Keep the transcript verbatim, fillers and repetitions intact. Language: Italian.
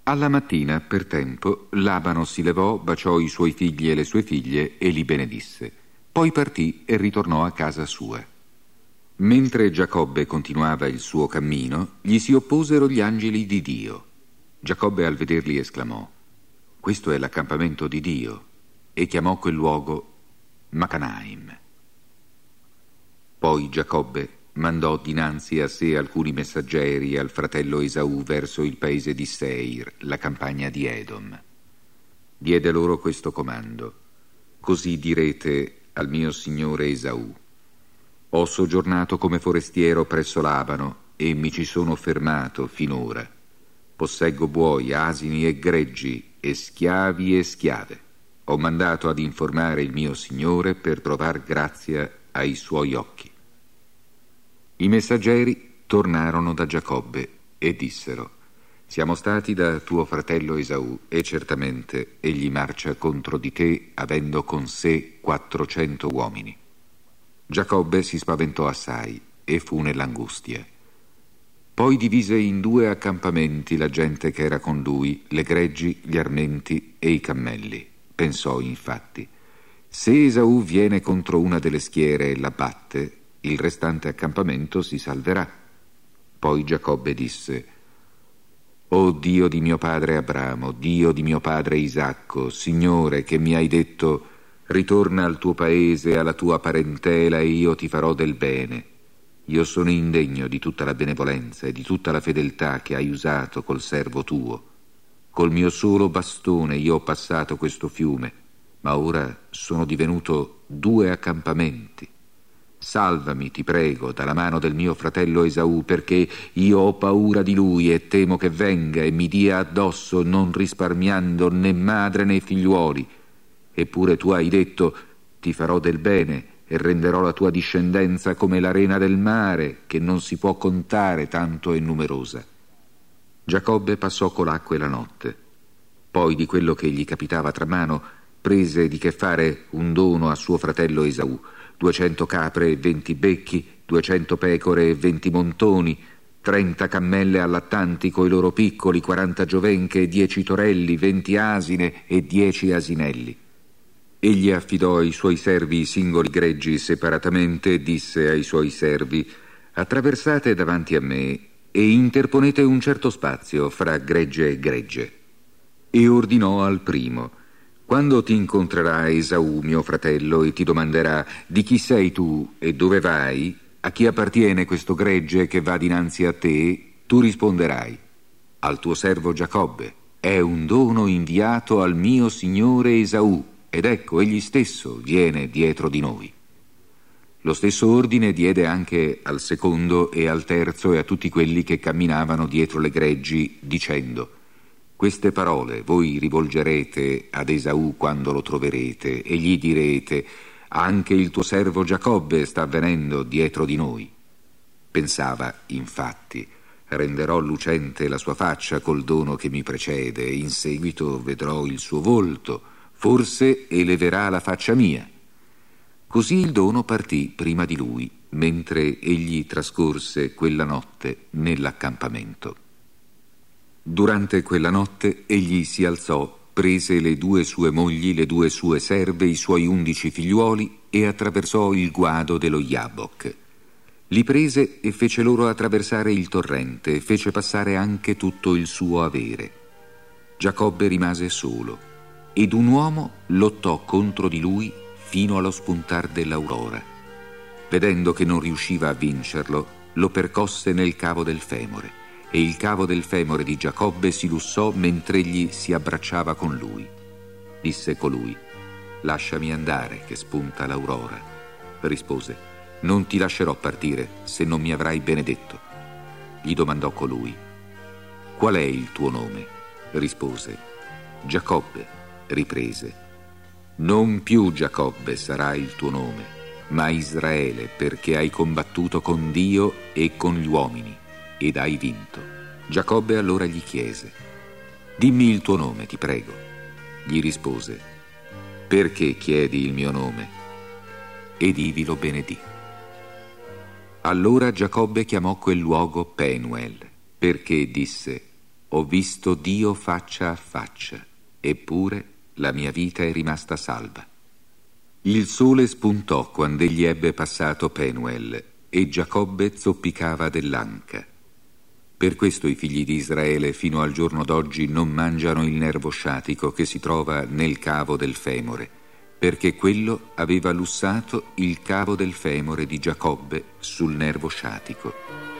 Alla mattina, per tempo, Labano si levò, baciò i suoi figli e le sue figlie e li benedisse. Poi partì e ritornò a casa sua. Mentre Giacobbe continuava il suo cammino, gli si opposero gli angeli di Dio. Giacobbe al vederli esclamò: «Questo è l'accampamento di Dio», e chiamò quel luogo Macanaim. Poi Giacobbe mandò dinanzi a sé alcuni messaggeri al fratello Esaù verso il paese di Seir, la campagna di Edom. Diede loro questo comando: «Così direte al mio signore Esaù: ho soggiornato come forestiero presso Labano e mi ci sono fermato finora. Posseggo buoi, asini e greggi e schiavi e schiave. Ho mandato ad informare il mio signore per trovar grazia ai suoi occhi». I messaggeri tornarono da Giacobbe e dissero: «Siamo stati da tuo fratello Esaù e certamente egli marcia contro di te avendo con sé quattrocento uomini». Giacobbe si spaventò assai e fu nell'angustia. Poi divise in due accampamenti la gente che era con lui, le greggi, gli armenti e i cammelli. Pensò infatti: se Esaù viene contro una delle schiere e la batte, il restante accampamento si salverà. Poi Giacobbe disse: «O Dio di mio padre Abramo, Dio di mio padre Isacco, Signore, che mi hai detto: ritorna al tuo paese, alla tua parentela, e io ti farò del bene. Io sono indegno di tutta la benevolenza e di tutta la fedeltà che hai usato col servo tuo. Col mio solo bastone io ho passato questo fiume, ma ora sono divenuto due accampamenti. Salvami, ti prego, dalla mano del mio fratello Esaù, perché io ho paura di lui e temo che venga e mi dia addosso, non risparmiando né madre né figliuoli. Eppure tu hai detto: ti farò del bene e renderò la tua discendenza come l'arena del mare, che non si può contare, tanto è numerosa». Giacobbe passò col'acque la notte. Poi, di quello che gli capitava tra mano, prese di che fare un dono a suo fratello Esaù: duecento capre e venti becchi, duecento pecore e venti montoni, trenta cammelle allattanti coi loro piccoli, quaranta giovenche, dieci torelli, venti asine e dieci asinelli. Egli affidò ai suoi servi i singoli greggi separatamente e disse ai suoi servi: attraversate davanti a me e interponete un certo spazio fra gregge e gregge. E ordinò al primo: quando ti incontrerà Esaù, mio fratello, e ti domanderà: di chi sei tu e dove vai, a chi appartiene questo gregge che va dinanzi a te, tu risponderai: al tuo servo Giacobbe, è un dono inviato al mio signore Esaù, ed ecco egli stesso viene dietro di noi. Lo stesso ordine diede anche al secondo e al terzo e a tutti quelli che camminavano dietro le greggi, dicendo: queste parole voi rivolgerete ad Esaù quando lo troverete e gli direte: anche il tuo servo Giacobbe sta venendo dietro di noi. Pensava, infatti: renderò lucente la sua faccia col dono che mi precede, e in seguito vedrò il suo volto, forse eleverà la faccia mia. Così il dono partì prima di lui, mentre egli trascorse quella notte nell'accampamento. Durante quella notte egli si alzò, prese le due sue mogli, le due sue serve, i suoi undici figliuoli e attraversò il guado dello Jabbok. Li prese e fece loro attraversare il torrente e fece passare anche tutto il suo avere. Giacobbe rimase solo ed un uomo lottò contro di lui fino allo spuntar dell'aurora. Vedendo che non riusciva a vincerlo, lo percosse nel cavo del femore, e il cavo del femore di Giacobbe si lussò mentre egli si abbracciava con lui. Disse colui: lasciami andare che spunta l'aurora. Rispose: non ti lascerò partire se non mi avrai benedetto. Gli domandò colui: qual è il tuo nome? Rispose: Giacobbe. Riprese: non più Giacobbe sarà il tuo nome, ma Israele, perché hai combattuto con Dio e con gli uomini ed hai vinto. Giacobbe allora gli chiese: dimmi il tuo nome, ti prego. Gli rispose: perché chiedi il mio nome? Ed ivi lo benedì. Allora Giacobbe chiamò quel luogo Penuel, perché disse: ho visto Dio faccia a faccia, eppure la mia vita è rimasta salva. Il sole spuntò quando egli ebbe passato Penuel, e Giacobbe zoppicava dell'anca. Per questo i figli di Israele fino al giorno d'oggi non mangiano il nervo sciatico che si trova nel cavo del femore, perché quello aveva lussato il cavo del femore di Giacobbe sul nervo sciatico.